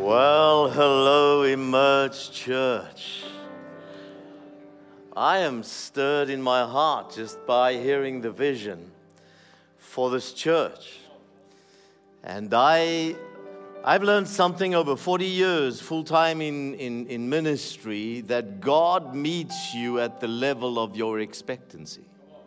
Well, hello, Emerge Church. I am stirred in my heart just by hearing the vision for this church. And I've learned something over 40 years full-time in ministry, that God meets you at the level of your expectancy.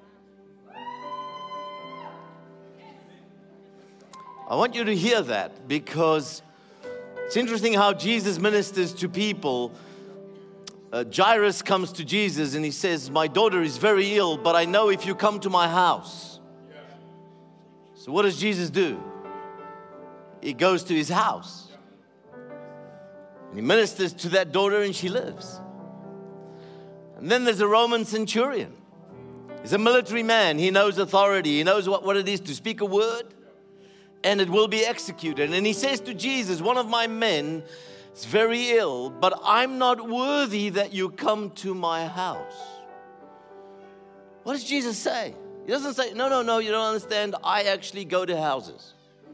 I want you to hear that, because it's interesting how Jesus ministers to people. Jairus comes to Jesus and he says, "My daughter is very ill, but I know if you come to my house." So what does Jesus do? He goes to his house. And he ministers to that daughter and she lives. And then there's a Roman centurion. He's a military man. He knows authority. He knows what it is to speak a word, and it will be executed. And he says to Jesus, "One of my men is very ill, but I'm not worthy that you come to my house." What does Jesus say? He doesn't say, no, you don't understand. I actually go to houses.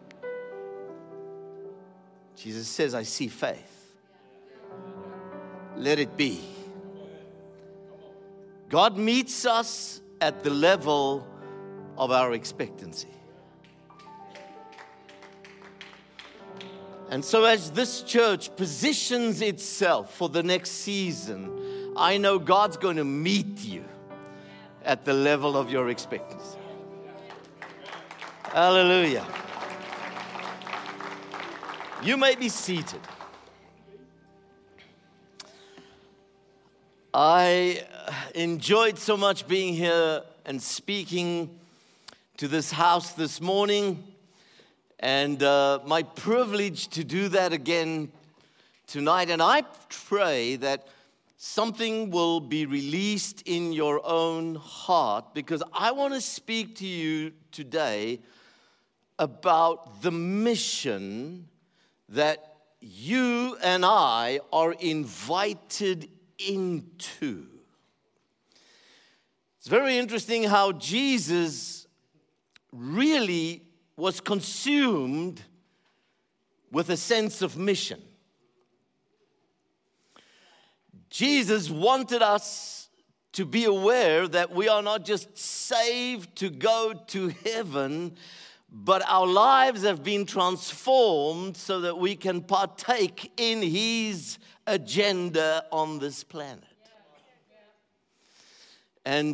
Jesus says, "I see faith. Let it be." God meets us at the level of our expectancy. And so as this church positions itself for the next season, I know God's going to meet you at the level of your expectancy. Hallelujah. You may be seated. I enjoyed so much being here and speaking to this house this morning. And my privilege to do that again tonight. And I pray that something will be released in your own heart, because I want to speak to you today about the mission that you and I are invited into. It's very interesting how Jesus really was consumed with a sense of mission. Jesus wanted us to be aware that we are not just saved to go to heaven, but our lives have been transformed so that we can partake in His agenda on this planet. And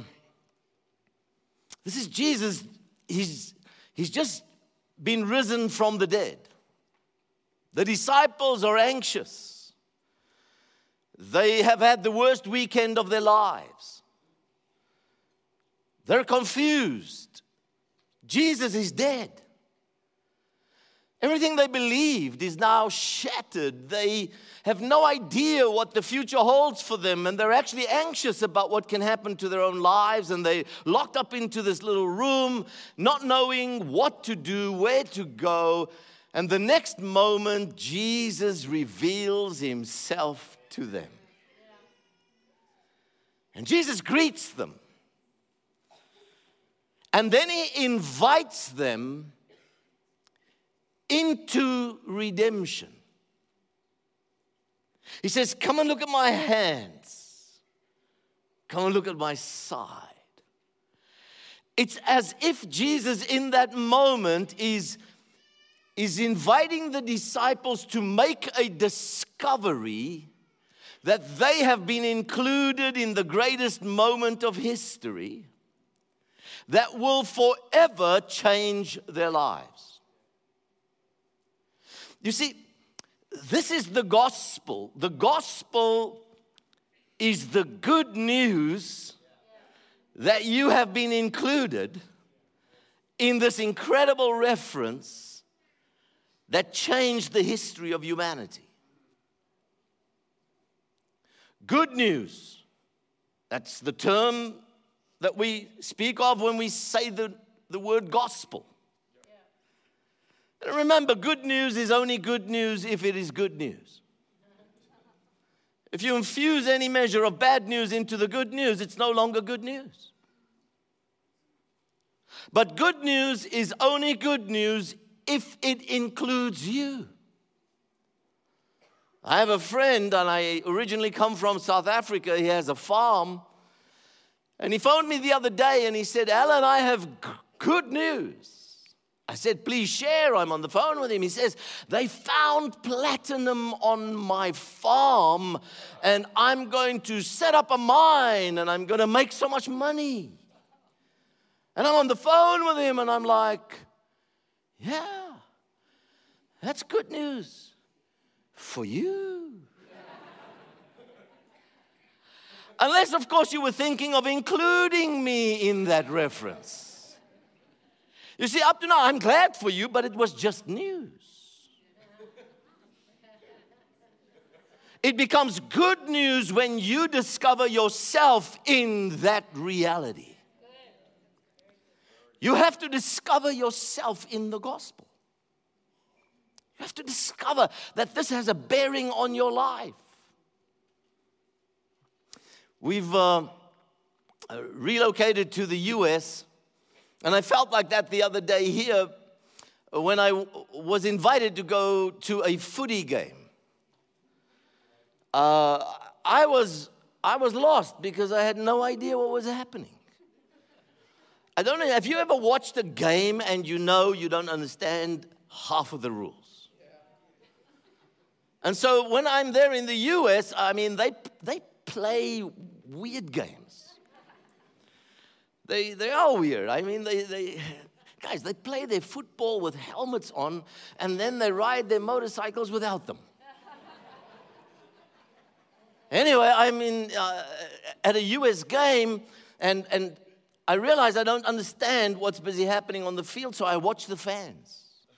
this is Jesus. He's just been risen from the dead. The disciples are anxious. They have had the worst weekend of their lives. They're confused. Jesus is dead. Everything they believed is now shattered. They have no idea what the future holds for them, and they're actually anxious about what can happen to their own lives, and they're locked up into this little room, not knowing what to do, where to go. And the next moment, Jesus reveals Himself to them. And Jesus greets them. And then He invites them into redemption. He says, "Come and look at my hands. Come and look at my side." It's as if Jesus in that moment is inviting the disciples to make a discovery that they have been included in the greatest moment of history that will forever change their lives. You see, this is the gospel. The gospel is the good news that you have been included in this incredible reference that changed the history of humanity. Good news. That's the term that we speak of when we say the word gospel. And remember, good news is only good news if it is good news. If you infuse any measure of bad news into the good news, it's no longer good news. But good news is only good news if it includes you. I have a friend, and I originally come from South Africa. He has a farm. And he phoned me the other day, and he said, Alan, I have good news. I said, please share. I'm on the phone with him. He says, they found platinum on my farm, and I'm going to set up a mine, and I'm going to make so much money. And I'm on the phone with him, and I'm like, yeah, that's good news for you. Unless, of course, you were thinking of including me in that reference. You see, up to now, I'm glad for you, but it was just news. It becomes good news when you discover yourself in that reality. You have to discover yourself in the gospel. You have to discover that this has a bearing on your life. We've relocated to the U.S., and I felt like that the other day here when I was invited to go to a footy game. I was lost because I had no idea what was happening. I don't know, have you ever watched a game and you know you don't understand half of the rules? And so when I'm there in the U.S., I mean, they play weird games. They are weird. I mean, guys, they play their football with helmets on, and then they ride their motorcycles without them. Anyway, I'm at a U.S. game, and I realize I don't understand what's busy happening on the field, so I watch the fans.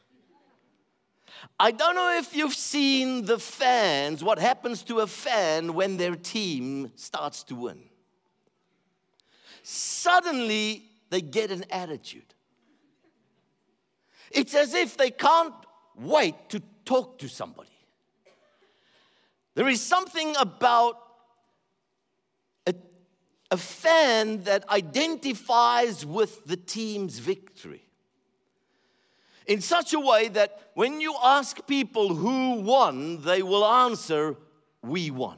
I don't know if you've seen the fans, what happens to a fan when their team starts to win. Suddenly, they get an attitude. It's as if they can't wait to talk to somebody. There is something about a fan that identifies with the team's victory in such a way that when you ask people who won, they will answer, we won.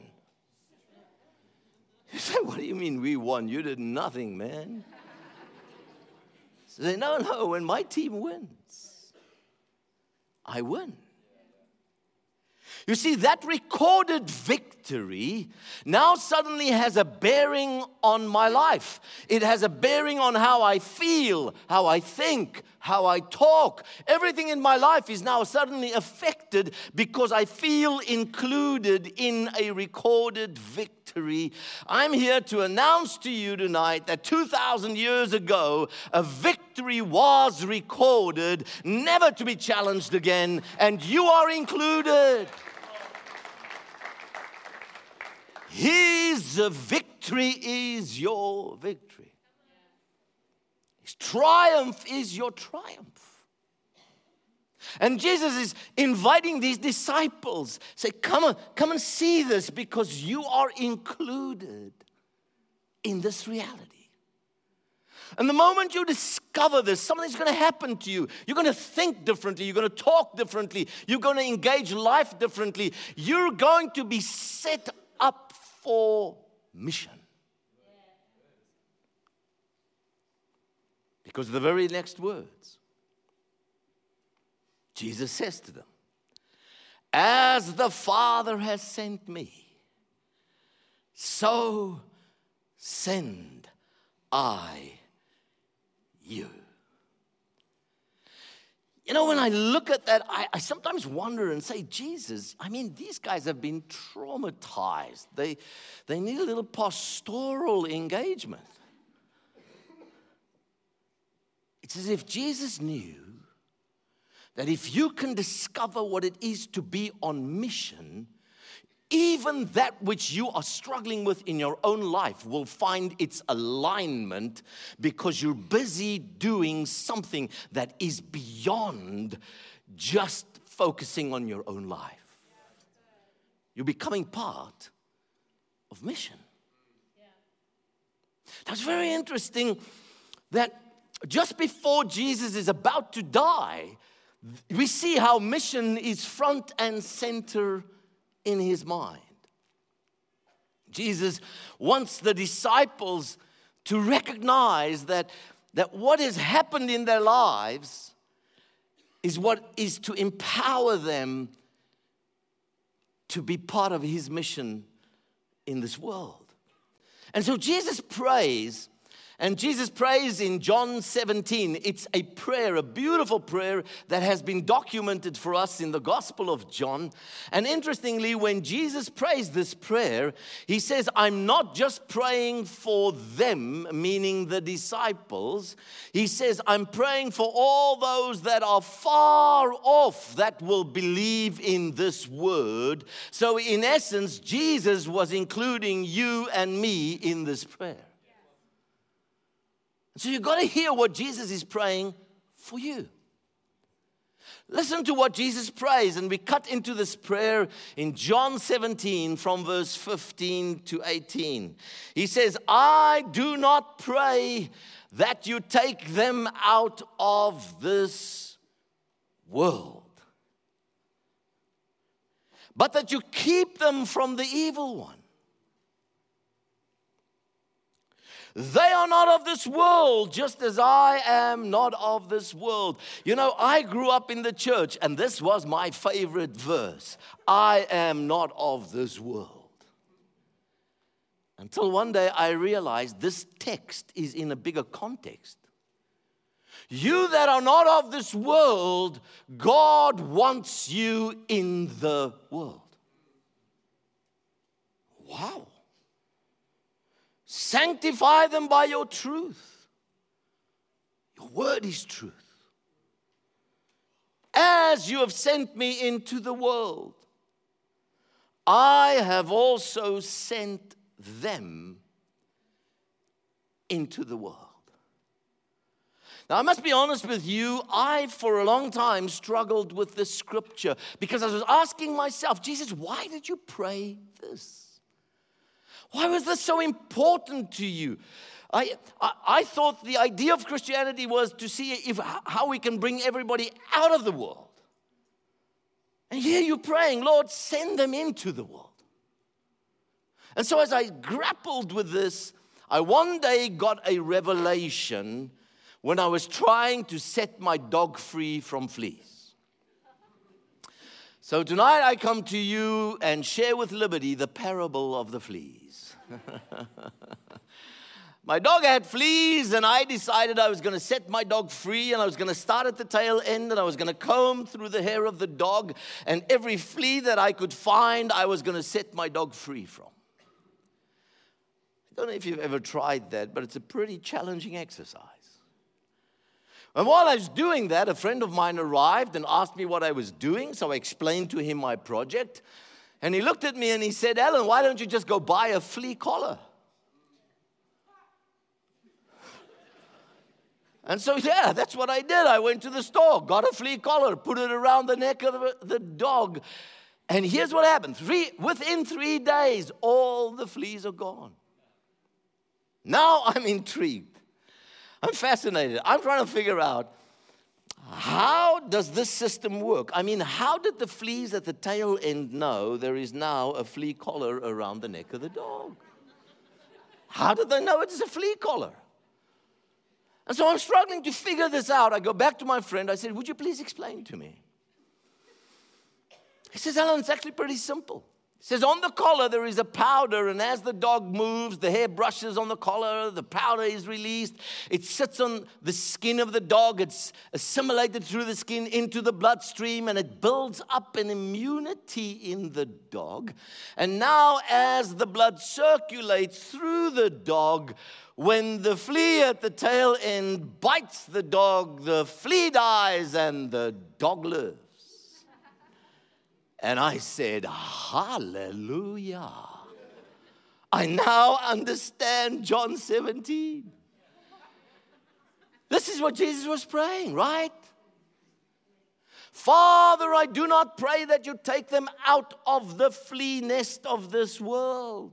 You say, what do you mean we won? You did nothing, man. So they say, no, when my team wins, I win. You see, that recorded victory now suddenly has a bearing on my life. It has a bearing on how I feel, how I think, how I talk. Everything in my life is now suddenly affected because I feel included in a recorded victory. I'm here to announce to you tonight that 2,000 years ago, a victory was recorded, never to be challenged again, and you are included. His victory is your victory. His triumph is your triumph. And Jesus is inviting these disciples, say, come and see this because you are included in this reality. And the moment you discover this, something's going to happen to you. You're going to think differently. You're going to talk differently. You're going to engage life differently. You're going to be set up for mission. Because of the very next words, Jesus says to them, as the Father has sent me, so send I you. You know, when I look at that, I sometimes wonder and say, Jesus, I mean, these guys have been traumatized. They need a little pastoral engagement. It's as if Jesus knew that if you can discover what it is to be on mission, even that which you are struggling with in your own life will find its alignment because you're busy doing something that is beyond just focusing on your own life. You're becoming part of mission. That's very interesting that just before Jesus is about to die, we see how mission is front and center in his mind. Jesus wants the disciples to recognize that what has happened in their lives is what is to empower them to be part of his mission in this world. And so Jesus prays, and Jesus prays in John 17. It's a prayer, a beautiful prayer that has been documented for us in the Gospel of John. And interestingly, when Jesus prays this prayer, he says, I'm not just praying for them, meaning the disciples. He says, I'm praying for all those that are far off that will believe in this word. So in essence, Jesus was including you and me in this prayer. So you've got to hear what Jesus is praying for you. Listen to what Jesus prays, and we cut into this prayer in John 17 from verse 15 to 18. He says, I do not pray that you take them out of this world, but that you keep them from the evil one. They are not of this world, just as I am not of this world. You know, I grew up in the church, and this was my favorite verse. I am not of this world. Until one day I realized this text is in a bigger context. You that are not of this world, God wants you in the world. Wow. Sanctify them by your truth. Your word is truth. As you have sent me into the world, I have also sent them into the world. Now, I must be honest with you, I, for a long time, struggled with this scripture because I was asking myself, Jesus, why did you pray this? Why was this so important to you? I thought the idea of Christianity was to see how we can bring everybody out of the world. And here you're praying, Lord, send them into the world. And so as I grappled with this, I one day got a revelation when I was trying to set my dog free from fleas. So tonight I come to you and share with Liberty the parable of the fleas. My dog had fleas, and I decided I was going to set my dog free, and I was going to start at the tail end, and I was going to comb through the hair of the dog, and every flea that I could find, I was going to set my dog free from. I don't know if you've ever tried that, but it's a pretty challenging exercise. And while I was doing that, a friend of mine arrived and asked me what I was doing, so I explained to him my project. And he looked at me and he said, Alan, why don't you just go buy a flea collar? And so, yeah, that's what I did. I went to the store, got a flea collar, put it around the neck of the dog. And here's what happened. Within 3 days, all the fleas are gone. Now I'm intrigued. I'm fascinated. I'm trying to figure out, how does this system work? I mean, how did the fleas at the tail end know there is now a flea collar around the neck of the dog? How did they know it's a flea collar? And so I'm struggling to figure this out. I go back to my friend. I said, would you please explain to me? He says, Alan, it's actually pretty simple. He says, on the collar there is a powder, and as the dog moves, the hair brushes on the collar, the powder is released. It sits on the skin of the dog. It's assimilated through the skin into the bloodstream, and it builds up an immunity in the dog. And now as the blood circulates through the dog, when the flea at the tail end bites the dog, the flea dies and the dog lives. And I said, hallelujah. I now understand John 17. This is what Jesus was praying, right? Father, I do not pray that you take them out of the flea nest of this world.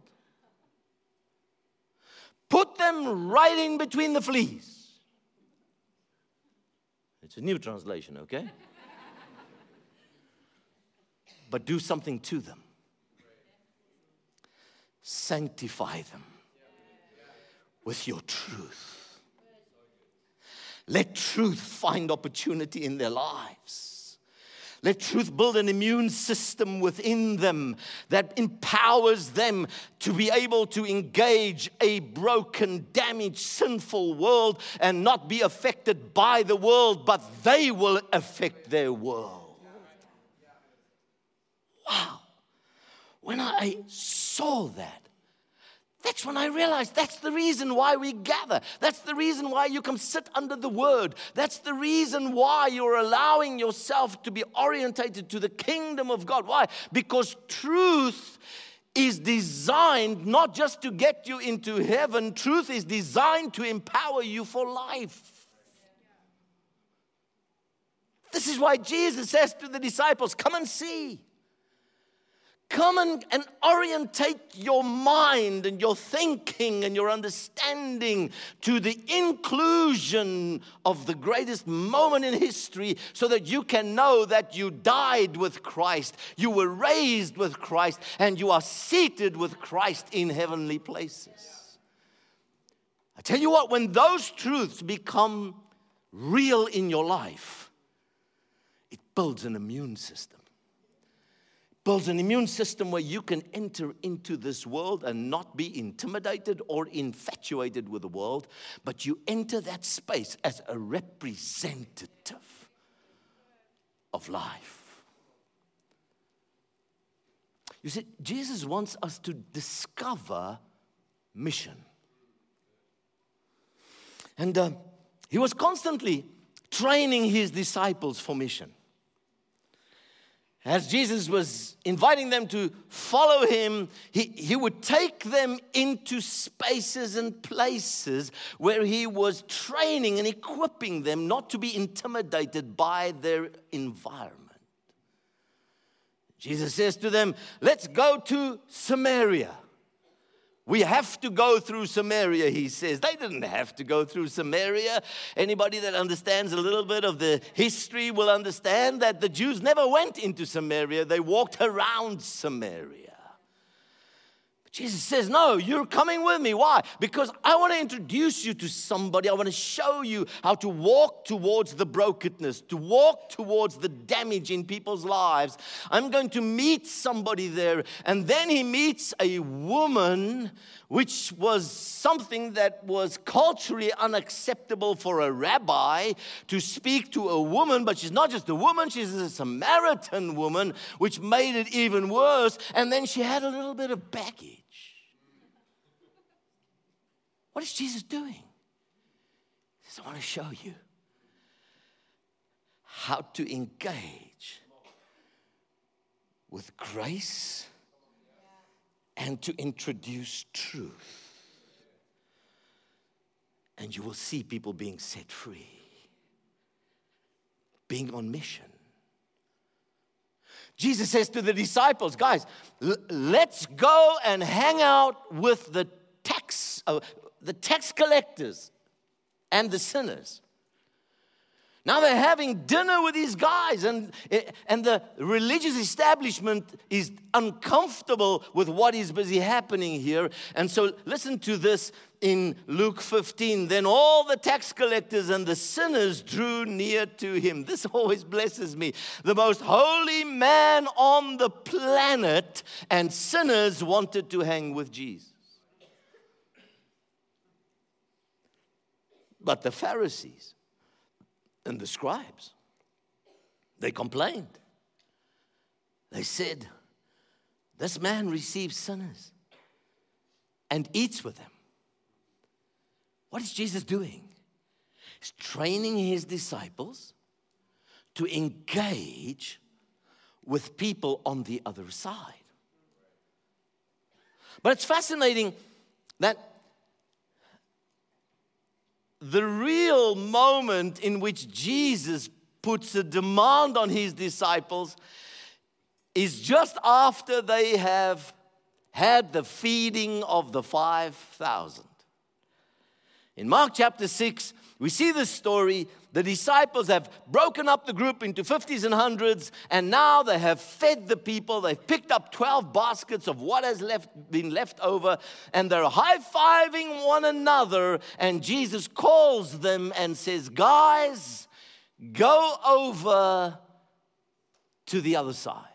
Put them right in between the fleas. It's a new translation, okay? But do something to them. sanctify them with your truth. Let truth find opportunity in their lives. Let truth build an immune system within them that empowers them to be able to engage a broken, damaged, sinful world and not be affected by the world, but they will affect their world. Wow. When I saw that, that's when I realized that's the reason why we gather. That's the reason why you come sit under the Word. That's the reason why you're allowing yourself to be orientated to the kingdom of God. Why? Because truth is designed not just to get you into heaven. Truth is designed to empower you for life. This is why Jesus says to the disciples, come and see. Come and orientate your mind and your thinking and your understanding to the inclusion of the greatest moment in history so that you can know that you died with Christ, you were raised with Christ, and you are seated with Christ in heavenly places. I tell you what, when those truths become real in your life, it builds an immune system. Builds an immune system where you can enter into this world and not be intimidated or infatuated with the world, but you enter that space as a representative of life. You see, Jesus wants us to discover mission. And he was constantly training his disciples for mission. As Jesus was inviting them to follow him, he would take them into spaces and places where he was training and equipping them not to be intimidated by their environment. Jesus says to them, let's go to Samaria. We have to go through Samaria, he says. They didn't have to go through Samaria. Anybody that understands a little bit of the history will understand that the Jews never went into Samaria. They walked around Samaria. But Jesus says, no, you're coming with me. Why? Because I want to introduce you to somebody. I want to show you how to walk towards the brokenness, to walk towards the damage in people's lives. I'm going to meet somebody there. And then he meets a woman, which was something that was culturally unacceptable for a rabbi to speak to a woman. But she's not just a woman, she's a Samaritan woman, which made it even worse. And then she had a little bit of baggage. What is Jesus doing? He says, I want to show you how to engage with grace and to introduce truth. And you will see people being set free, being on mission. Jesus says to the disciples, guys, let's go and hang out with the tax collectors and the sinners. Now they're having dinner with these guys, and the religious establishment is uncomfortable with what is busy happening here. And so listen to this in Luke 15. Then all the tax collectors and the sinners drew near to him. This always blesses me. The most holy man on the planet, and sinners wanted to hang with Jesus. But the Pharisees and the scribes, they complained. They said, this man receives sinners and eats with them. What is Jesus doing? He's training his disciples to engage with people on the other side. But it's fascinating that the real moment in which Jesus puts a demand on his disciples is just after they have had the feeding of the 5,000. In Mark chapter 6, we see this story. The disciples have broken up the group into 50s and 100s, and now they have fed the people. They've picked up 12 baskets of what has been left over, and they're high-fiving one another, and Jesus calls them and says, guys, go over to the other side.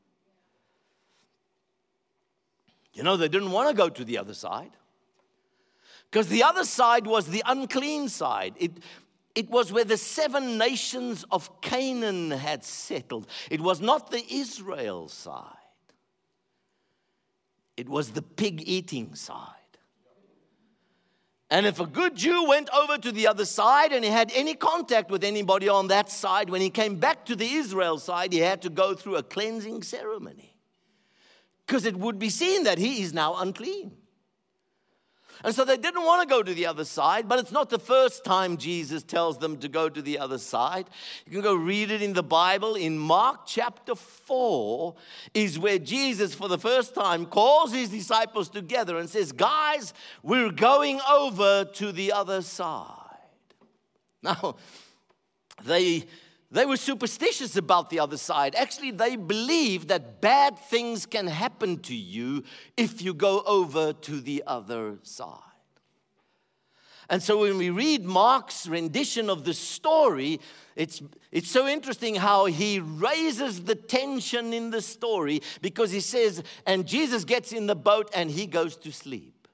You know, they didn't want to go to the other side, because the other side was the unclean side. It was where the 7 nations of Canaan had settled. It was not the Israel side. It was the pig-eating side. And if a good Jew went over to the other side and he had any contact with anybody on that side, when he came back to the Israel side, he had to go through a cleansing ceremony, because it would be seen that he is now unclean. And so they didn't want to go to the other side, but it's not the first time Jesus tells them to go to the other side. You can go read it in the Bible. In Mark chapter 4 is where Jesus, for the first time, calls his disciples together and says, guys, we're going over to the other side. Now, they were superstitious about the other side. Actually, they believed that bad things can happen to you if you go over to the other side. And so when we read Mark's rendition of the story, it's so interesting how he raises the tension in the story, because he says, and Jesus gets in the boat and he goes to sleep.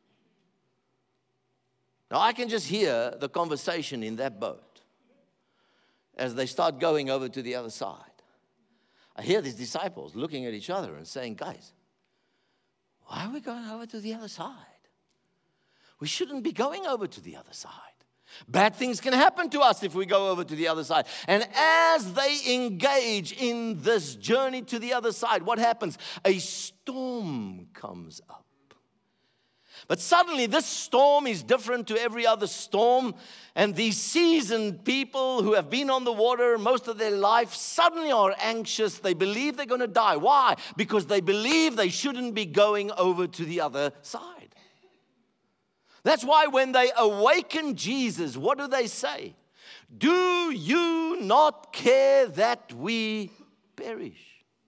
Now, I can just hear the conversation in that boat as they start going over to the other side. I hear these disciples looking at each other and saying, guys, why are we going over to the other side? We shouldn't be going over to the other side. Bad things can happen to us if we go over to the other side. And as they engage in this journey to the other side, what happens? A storm comes up. But suddenly this storm is different to every other storm. And these seasoned people who have been on the water most of their life suddenly are anxious. They believe they're going to die. Why? Because they believe they shouldn't be going over to the other side. That's why when they awaken Jesus, what do they say? Do you not care that we perish?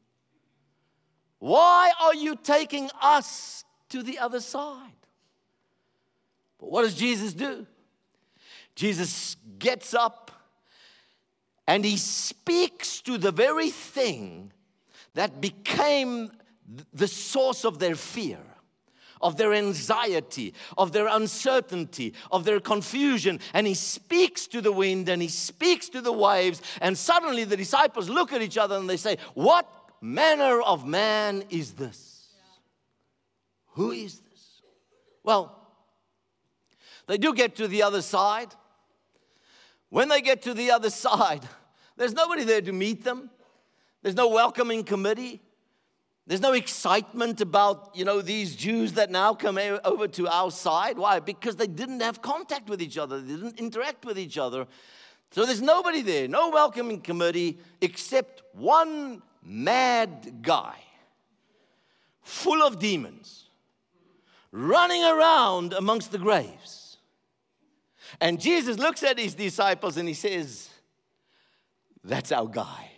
Why are you taking us to the other side? But what does Jesus do? Jesus gets up and he speaks to the very thing that became the source of their fear, of their anxiety, of their uncertainty, of their confusion. And he speaks to the wind and he speaks to the waves. And suddenly the disciples look at each other and they say, what manner of man is this? Who is this? Well, they do get to the other side. When they get to the other side, there's nobody there to meet them. There's no welcoming committee. There's no excitement about, these Jews that now come over to our side. Why? Because they didn't have contact with each other. They didn't interact with each other. So there's nobody there, no welcoming committee, except one mad guy, full of demons, running around amongst the graves. And Jesus looks at his disciples and he says, that's our guy.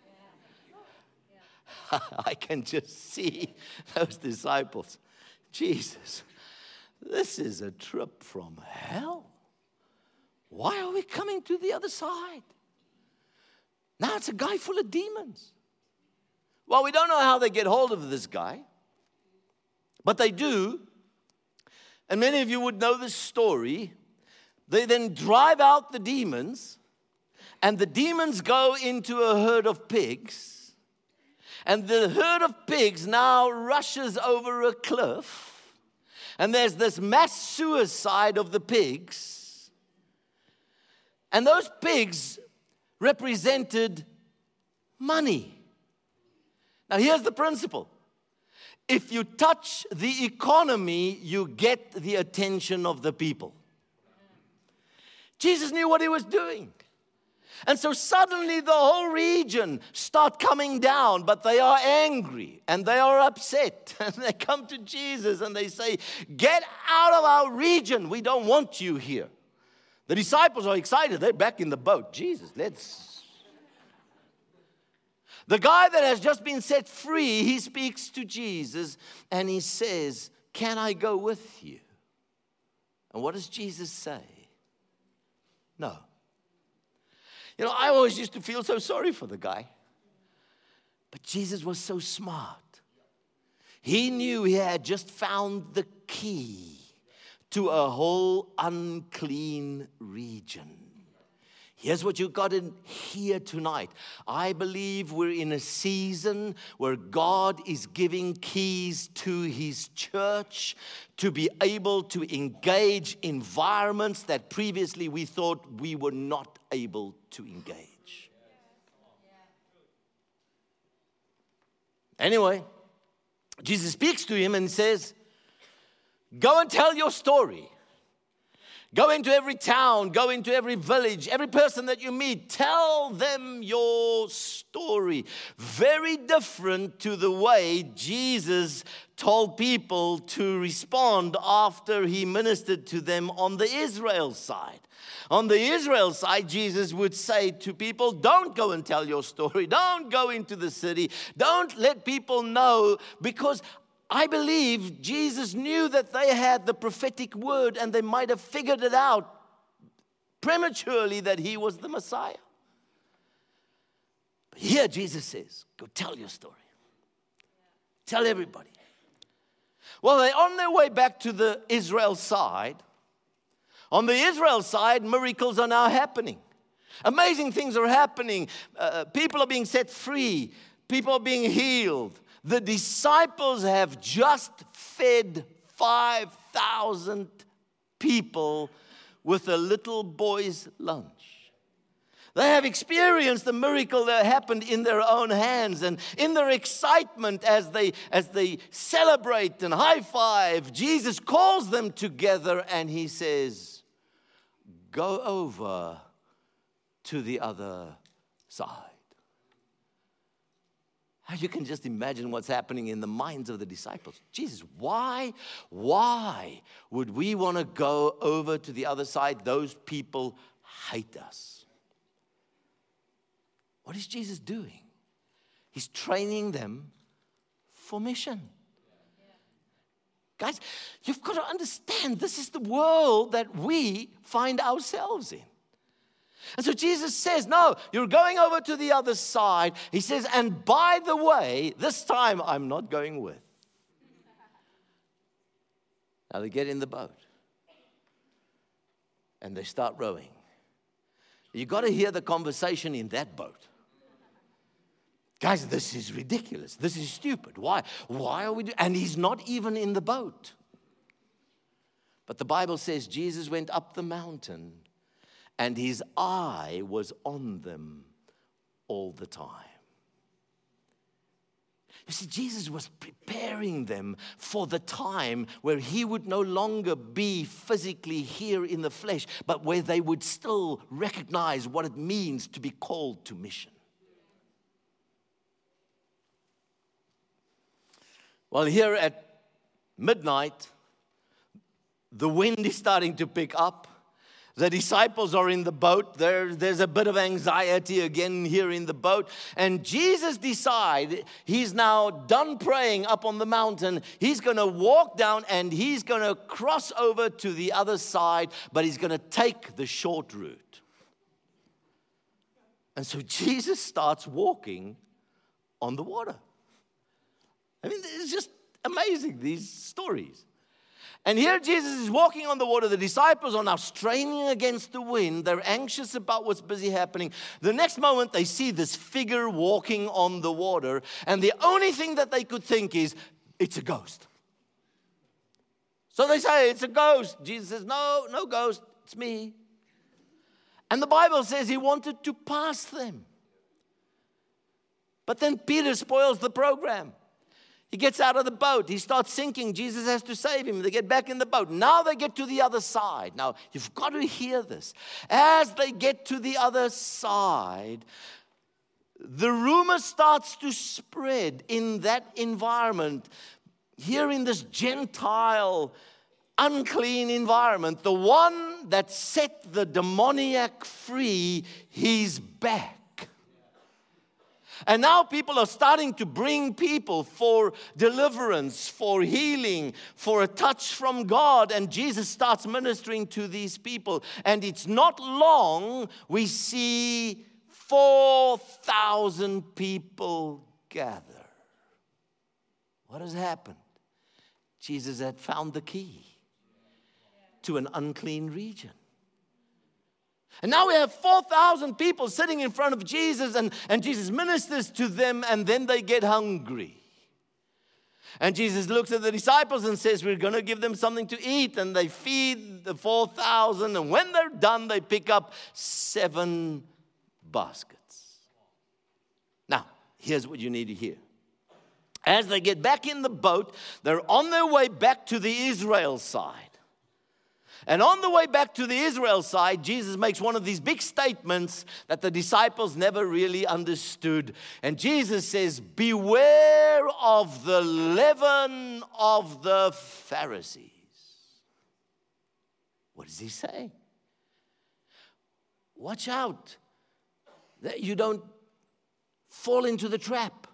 I can just see those disciples. Jesus, this is a trip from hell. Why are we coming to the other side? Now it's a guy full of demons. Well, we don't know how they get hold of this guy, but they do. And many of you would know this story. They then drive out the demons, and the demons go into a herd of pigs. And the herd of pigs now rushes over a cliff. And there's this mass suicide of the pigs. And those pigs represented money. Now here's the principle. If you touch the economy, you get the attention of the people. Jesus knew what he was doing. And so suddenly the whole region start coming down, but they are angry and they are upset. And they come to Jesus and they say, get out of our region. We don't want you here. The disciples are excited. They're back in the boat. Jesus, let's... The guy that has just been set free, he speaks to Jesus and he says, can I go with you? And what does Jesus say? No. You know, I always used to feel so sorry for the guy. But Jesus was so smart. He knew he had just found the key to a whole unclean region. Here's what you got to hear tonight. I believe we're in a season where God is giving keys to His church to be able to engage environments that previously we thought we were not able to engage. Anyway, Jesus speaks to him and says, go and tell your story. Go into every town, go into every village, every person that you meet, tell them your story. Very different to the way Jesus told people to respond after He ministered to them on the Israel side. On the Israel side, Jesus would say to people, don't go and tell your story. Don't go into the city. Don't let people know, because I believe Jesus knew that they had the prophetic word and they might have figured it out prematurely that He was the Messiah. But here Jesus says, go tell your story. Tell everybody. Well, they're on their way back to the Israel side. On the Israel side, miracles are now happening. Amazing things are happening. People are being set free. People are being healed. The disciples have just fed 5,000 people with a little boy's lunch. They have experienced the miracle that happened in their own hands, and in their excitement as they celebrate and high five, Jesus calls them together and He says, go over to the other side. You can just imagine what's happening in the minds of the disciples. Jesus, why would we want to go over to the other side? Those people hate us. What is Jesus doing? He's training them for mission. Guys, you've got to understand, this is the world that we find ourselves in. And so Jesus says, no, you're going over to the other side. He says, and by the way, this time I'm not going with. Now they get in the boat. And they start rowing. You've got to hear the conversation in that boat. Guys, this is ridiculous. This is stupid. Why? Why are we doing? And He's not even in the boat. But the Bible says Jesus went up the mountain and His eye was on them all the time. You see, Jesus was preparing them for the time where He would no longer be physically here in the flesh, but where they would still recognize what it means to be called to mission. Well, here at midnight, the wind is starting to pick up. The disciples are in the boat. There's a bit of anxiety again here in the boat. And Jesus decided He's now done praying up on the mountain. He's going to walk down and He's going to cross over to the other side, but He's going to take the short route. And so Jesus starts walking on the water. I mean, it's just amazing, these stories. And here Jesus is walking on the water. The disciples are now straining against the wind. They're anxious about what's busy happening. The next moment, they see this figure walking on the water. And the only thing that they could think is, it's a ghost. So they say, it's a ghost. Jesus says, no, no ghost. It's me. And the Bible says He wanted to pass them. But then Peter spoils the program. He gets out of the boat. He starts sinking. Jesus has to save him. They get back in the boat. Now they get to the other side. Now, you've got to hear this. As they get to the other side, the rumor starts to spread in that environment. Here in this Gentile, unclean environment, the one that set the demoniac free, he's back. And now people are starting to bring people for deliverance, for healing, for a touch from God. And Jesus starts ministering to these people. And it's not long, we see 4,000 people gather. What has happened? Jesus had found the key to an unclean region. And now we have 4,000 people sitting in front of Jesus, and Jesus ministers to them, and then they get hungry. And Jesus looks at the disciples and says, we're going to give them something to eat. And they feed the 4,000, and when they're done, they pick up 7 baskets. Now, here's what you need to hear. As they get back in the boat, they're on their way back to the Israel side. And on the way back to the Israel side, Jesus makes one of these big statements that the disciples never really understood. And Jesus says, beware of the leaven of the Pharisees. What does he say? Watch out that you don't fall into the trap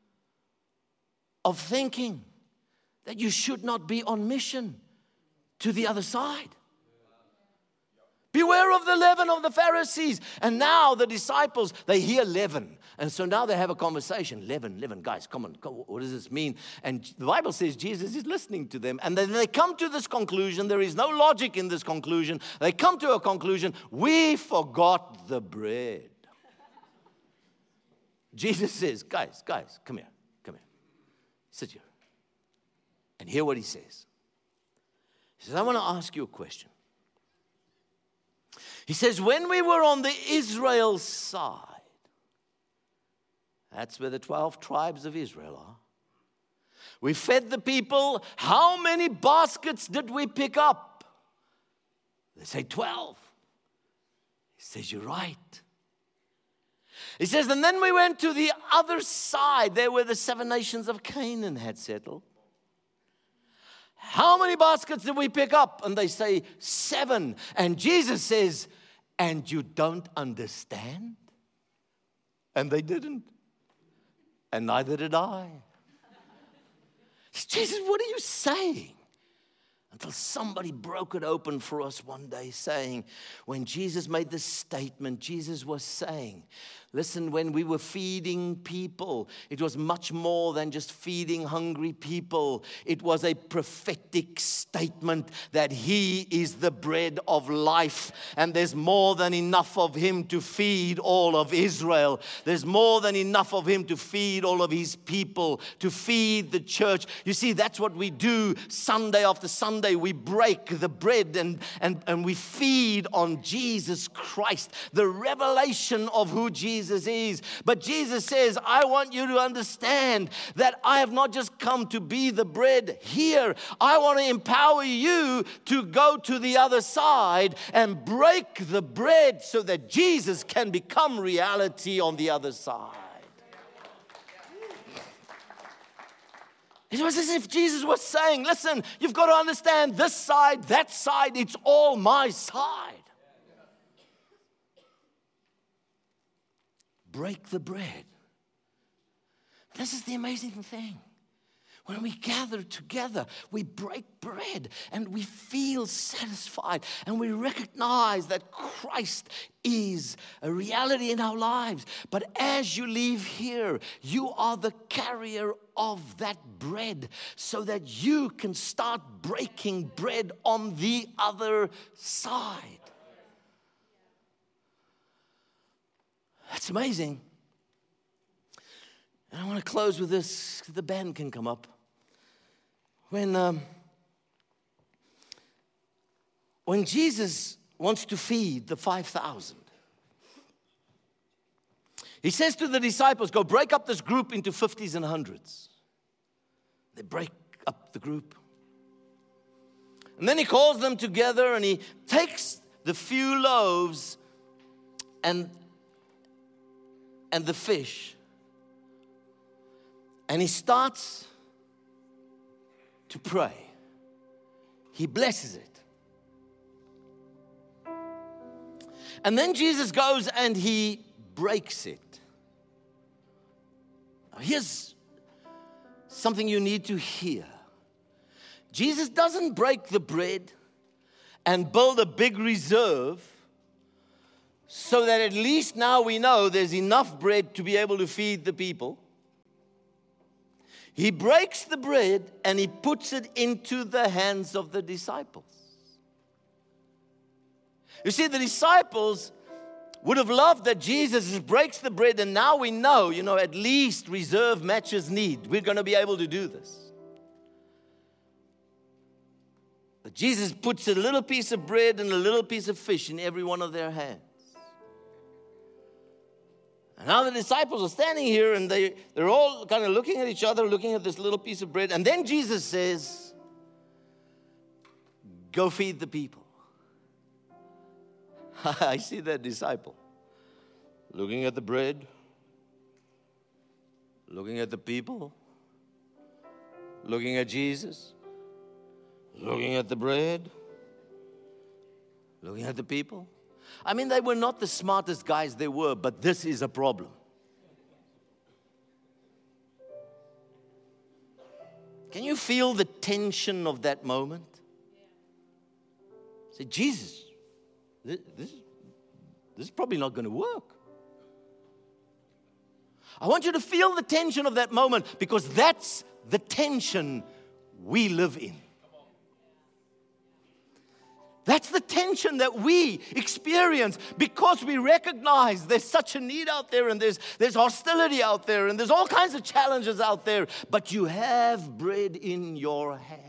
of thinking that you should not be on mission to the other side. Beware of the leaven of the Pharisees. And now the disciples, they hear leaven. And so now they have a conversation. Leaven, guys, come on, what does this mean? And the Bible says Jesus is listening to them. And then they come to this conclusion. There is no logic in this conclusion. They come to a conclusion. We forgot the bread. Jesus says, guys, come here. Sit here. And hear what he says. He says, I want to ask you a question. He says, when we were on the Israel side, that's where the 12 tribes of Israel are. We fed the people. How many baskets did we pick up? They say 12. He says, you're right. He says, and then we went to the other side, there where the 7 nations of Canaan had settled. How many baskets did we pick up? And they say 7. And Jesus says, and you don't understand? And they didn't. And neither did I. Jesus, what are you saying? Until somebody broke it open for us one day, saying, when Jesus made this statement, Jesus was saying, listen, when we were feeding people, it was much more than just feeding hungry people. It was a prophetic statement that he is the bread of life. And there's more than enough of him to feed all of Israel. There's more than enough of him to feed all of his people, to feed the church. You see, that's what we do Sunday after Sunday. We break the bread and we feed on Jesus Christ, the revelation of who Jesus is. But Jesus says, I want you to understand that I have not just come to be the bread here. I want to empower you to go to the other side and break the bread so that Jesus can become reality on the other side. It was as if Jesus was saying, listen, you've got to understand this side, that side, it's all my side. Break the bread. This is the amazing thing. When we gather together, we break bread and we feel satisfied and we recognize that Christ is a reality in our lives. But as you leave here, you are the carrier of that bread so that you can start breaking bread on the other side. That's amazing. And I want to close with this. The band can come up. When Jesus wants to feed the 5,000, he says to the disciples, go break up this group into 50s and 100s. They break up the group. And then he calls them together and he takes the few loaves and the fish, and he starts to pray. He blesses it. And then Jesus goes and he breaks it. Now, here's something you need to hear. Jesus doesn't break the bread and build a big reserve so that at least now we know there's enough bread to be able to feed the people. He breaks the bread and he puts it into the hands of the disciples. You see, the disciples would have loved that Jesus breaks the bread and now we know, at least reserve matches need. We're going to be able to do this. But Jesus puts a little piece of bread and a little piece of fish in every one of their hands. And now the disciples are standing here and they're all kind of looking at each other, looking at this little piece of bread. And then Jesus says, go feed the people. I see that disciple looking at the bread, looking at the people, looking at Jesus, looking at the bread, looking at the people. I mean, they were not the smartest guys they were, but this is a problem. Can you feel the tension of that moment? Say, Jesus, this is probably not going to work. I want you to feel the tension of that moment because that's the tension we live in. That's the tension that we experience because we recognize there's such a need out there and there's hostility out there and there's all kinds of challenges out there, but you have bread in your hands.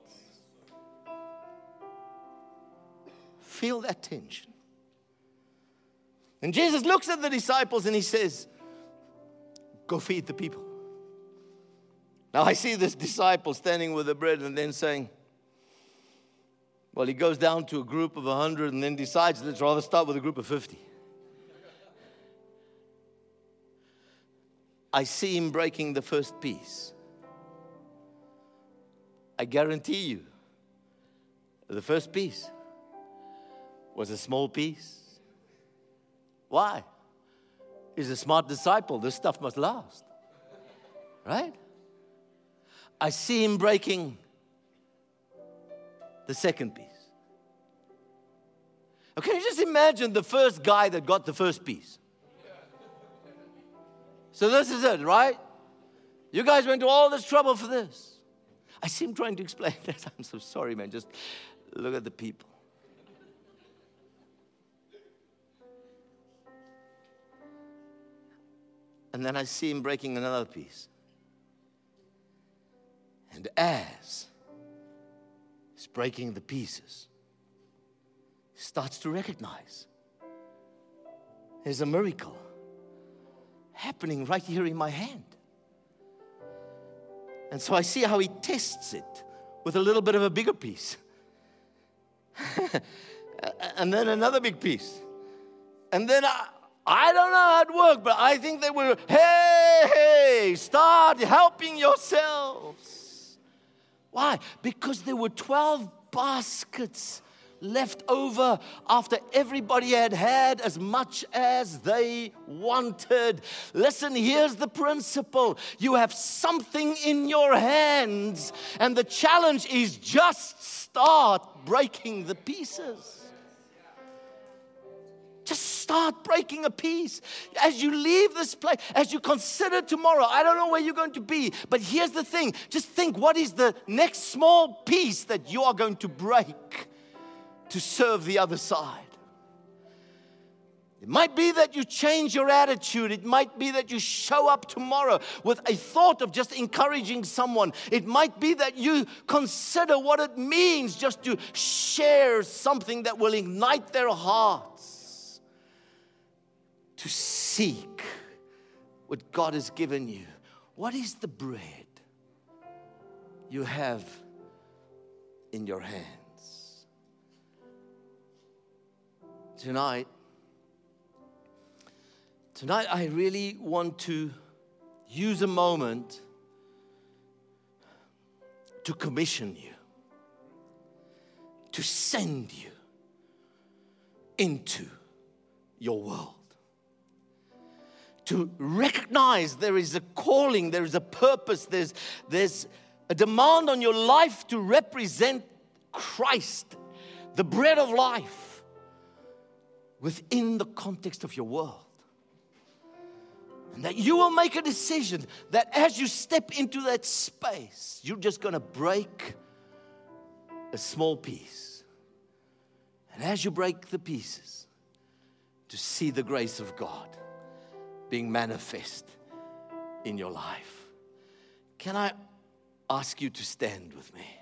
Feel that tension. And Jesus looks at the disciples and he says, go feed the people. Now I see this disciple standing with the bread and then saying, well, he goes down to a group of 100 and then decides, let's rather start with a group of 50. I see him breaking the first piece. I guarantee you, the first piece was a small piece. Why? He's a smart disciple. This stuff must last. Right? I see him breaking the second piece. Now, can you just imagine the first guy that got the first piece? So this is it, right? You guys went to all this trouble for this. I see him trying to explain this. I'm so sorry, man. Just look at the people. And then I see him breaking another piece. And as he's breaking the pieces, he starts to recognize there's a miracle happening right here in my hand. And so I see how he tests it with a little bit of a bigger piece. And then another big piece. And then I don't know how it worked, but I think they were, hey, start helping yourselves. Why? Because there were 12 baskets left over after everybody had had as much as they wanted. Listen, here's the principle. You have something in your hands, and the challenge is just start breaking the pieces. Just start breaking a piece. As you leave this place, as you consider tomorrow, I don't know where you're going to be, but here's the thing. Just think, what is the next small piece that you are going to break to serve the other side? It might be that you change your attitude. It might be that you show up tomorrow with a thought of just encouraging someone. It might be that you consider what it means just to share something that will ignite their hearts to seek what God has given you. What is the bread? you have in your hands. Tonight, I really want to use a moment to commission you, to send you into your world. To recognize there is a calling, there is a purpose, there's a demand on your life to represent Christ, the bread of life, within the context of your world. And that you will make a decision that as you step into that space, you're just going to break a small piece. And as you break the pieces, to see the grace of God being manifest in your life. Can I ask you to stand with me?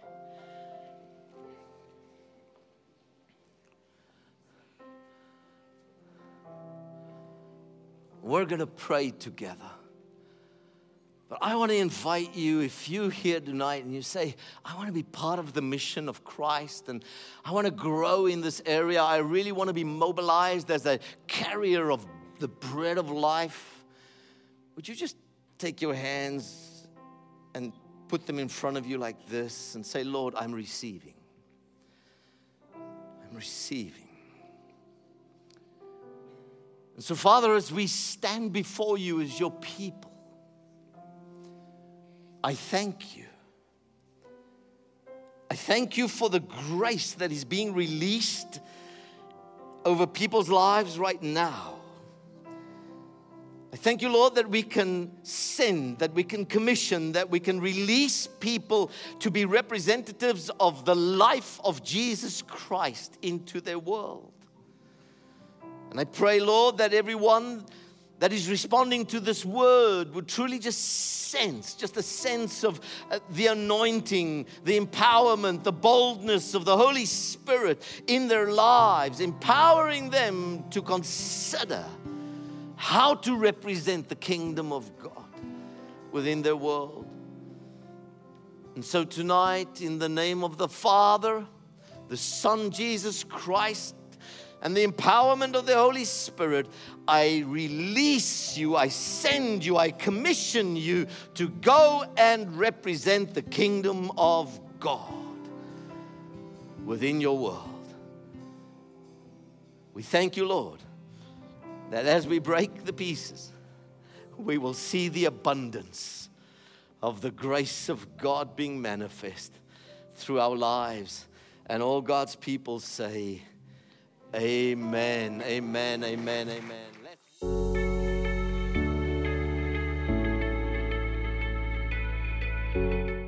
We're going to pray together. But I want to invite you, if you're here tonight and you say, I want to be part of the mission of Christ and I want to grow in this area. I really want to be mobilized as a carrier of the bread of life. Would you just take your hands and put them in front of you like this and say, Lord, I'm receiving. I'm receiving. And so, Father, as we stand before you as your people, I thank you. I thank you for the grace that is being released over people's lives right now. I thank you, Lord, that we can send, that we can commission, that we can release people to be representatives of the life of Jesus Christ into their world. And I pray, Lord, that everyone that is responding to this word would truly just sense, just a sense of the anointing, the empowerment, the boldness of the Holy Spirit in their lives, empowering them to consider how to represent the kingdom of God within their world. And so tonight, in the name of the Father, the Son, Jesus Christ, and the empowerment of the Holy Spirit, I release you, I send you, I commission you to go and represent the kingdom of God within your world. We thank you, Lord, that as we break the pieces, we will see the abundance of the grace of God being manifest through our lives. And all God's people say, amen, amen, amen, amen.